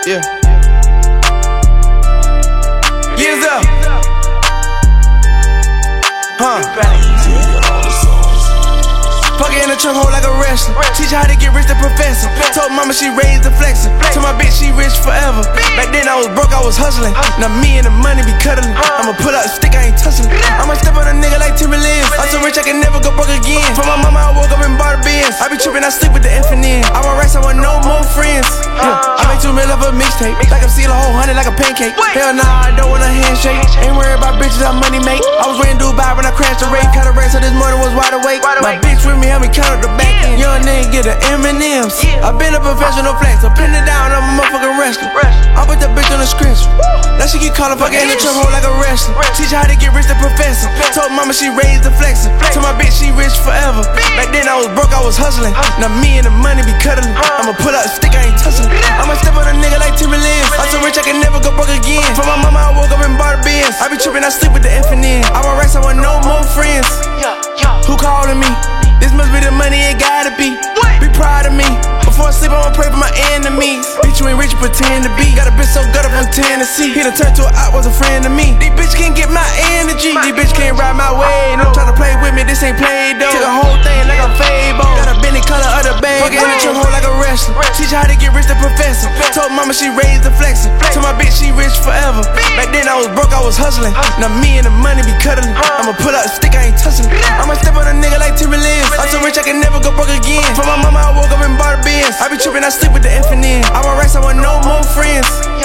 Yeah. Years up. Huh. Fuck it in the trunk hole like a wrestler. Teach her how to get rich, the professor. Told mama she raised the flexer. Told my bitch she rich forever. Back then I was broke, I was hustling. Now me and the money be cuddling. I'ma pull out the stick, I ain't touching it. I'ma step on a nigga like Timmy Liz. I'm so rich I can never go broke again. For my mama I woke up and bought a Benz. I be tripping, I sleep with the FNN. I want racks, I want no more friends. I make 2 mil of a mixtape. Like I'm sealing a whole 100 like a pancake. Hell nah, I don't want a handshake. Ain't worried about bitches, I money make. I was waiting Dubai when I crashed the rate. Caught a race so this morning was wide awake. My bitch with me, help me count up the back end. Young nigga get the M&M's. I been a professional flex, so pin it down, I'm a motherfucking wrestler. I put the bitch on the scratch. Now she keep calling, fucking in the trunk hole like a wrestler. Teach her how to get rich, the professor. Told mama she raised the flexer. Told my bitch she rich forever. Back then I was broke, I was hustling. Now me and the money be cuddling. I'ma pull out the stick, I ain't touching it. I'ma step on a nigga like Timmy Liz. I'm so rich I can never go broke again. For my mama I woke up and bought a Benz. I be tripping, I sleep with the FNN. I want racks, I want no more friends. Who calling me? This must be the money, it gotta be. Be proud of me. Before I sleep, I'ma pray for my enemies. Bitch, you ain't rich, you pretend to be. Got a bitch so gutter from Tennessee. He done turned to a op, was a friend of me. These bitch can't get my energy. These bitch can't ride my way. No, try to play with me, this ain't play though. Took the whole thing like a Fable. Got a Benny color of the bag. Fuck it in the trunk hole like a wrestler. Teach her how to get rich, the professor. Told mama she raised the flexer. Told my bitch she rich forever. Back then I was broke, I was hustling. Now me and the money be cuddling. I'ma pull out the stick, I ain't touching it. I'ma step on a nigga like Timmy Liz. I'm so rich I can never go broke again. For my mama I woke up and bought a Benz. I be tripping, I sleep with the FNN. I want racks, I want no more friends.